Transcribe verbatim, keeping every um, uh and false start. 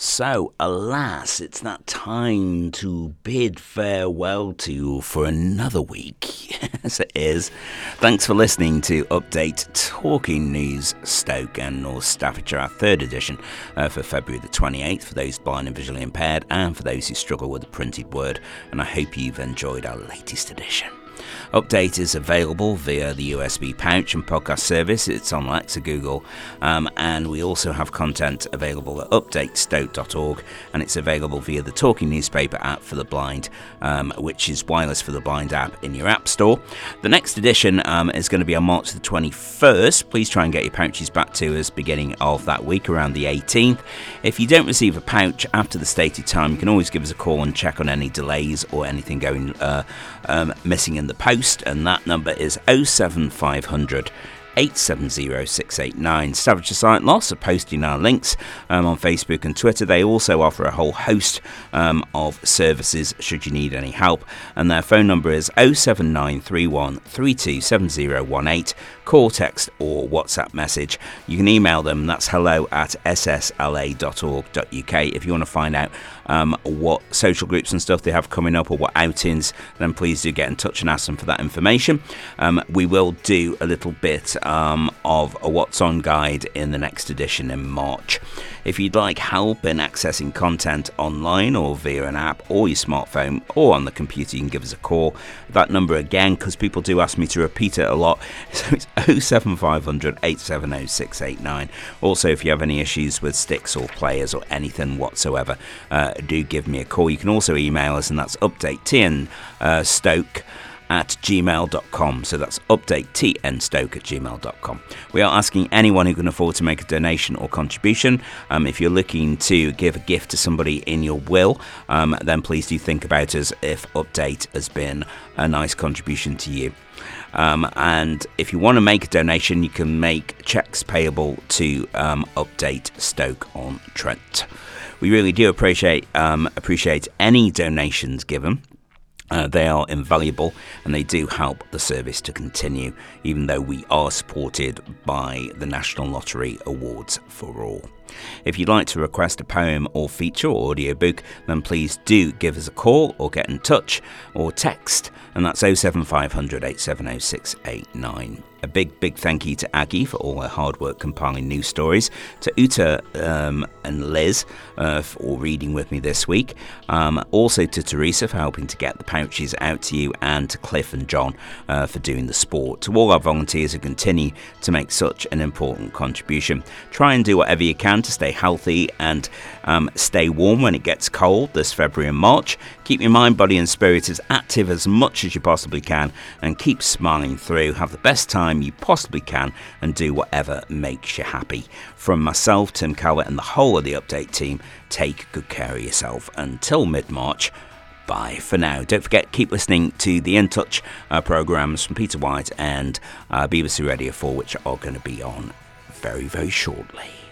So, alas, it's that time to bid farewell to you for another week. Yes, it is. Thanks for listening to Update Talking News Stoke and North Staffordshire, our third edition uh, for February the twenty-eighth, for those blind and visually impaired and for those who struggle with the printed word. And I hope you've enjoyed our latest edition. Update is available via the U S B Pouch and podcast service. It's on Alexa, Google, um, and we also have content available at update stoke dot org, and it's available via the Talking Newspaper app for the blind, um, which is Wireless for the Blind app in your app store. The next edition um, is going to be on March the twenty-first. Please try and get your pouches back to us beginning of that week, around the eighteenth. If you don't receive a pouch after the stated time, you can always give us a call and check on any delays or anything going uh, um, missing in the post, and that number is oh seven five hundred eight seven zero six eight nine. Staffordshire Sight Loss are posting our links um, on Facebook and Twitter. They also offer a whole host um, of services should you need any help, and their phone number is oh seven nine three one three two seven zero one eight. Call, text or WhatsApp message. You can email them, that's hello at s s l a dot org dot u k. If you want to find out um, what social groups and stuff they have coming up or what outings, then please do get in touch and ask them for that information. Um, we will do a little bit um, of a What's On guide in the next edition in March. If you'd like help in accessing content online or via an app or your smartphone or on the computer, you can give us a call. That number again, because people do ask me to repeat it a lot, so it's oh seven five hundred eight seven oh six eight nine. Also, if you have any issues with sticks or players or anything whatsoever, uh, do give me a call. You can also email us, and that's updatetnstoke uh, stoke at gmail dot com. So that's updatetnstoke at gmail dot com. We are asking anyone who can afford to make a donation or contribution. Um, if you're looking to give a gift to somebody in your will, um, then please do think about us if Update has been a nice contribution to you. Um, and if you want to make a donation, you can make cheques payable to um, Update Stoke-on-Trent. We really do appreciate um, appreciate any donations given. Uh, they are invaluable and they do help the service to continue, even though we are supported by the National Lottery Awards for All. If you'd like to request a poem or feature or audiobook, then please do give us a call or get in touch or text, and that's oh seven five hundred eight seven oh six eight nine. A big, big thank you to Aggie for all her hard work compiling news stories, to Uta um, and Liz uh, for reading with me this week, um, also to Teresa for helping to get the pouches out to you, and to Cliff and John uh, for doing the sport. To all our volunteers who continue to make such an important contribution, try and do whatever you can to stay healthy and um, stay warm when it gets cold this February and March. Keep your mind, body and spirit as active as much as you possibly can, and keep smiling through. Have the best time you possibly can and do whatever makes you happy. From myself, Tim Cowett, and the whole of the Update team, take good care of yourself until mid-March. Bye for now. Don't forget, keep listening to the In Touch uh, programmes from Peter White and uh, B B C Radio four, which are going to be on very, very shortly.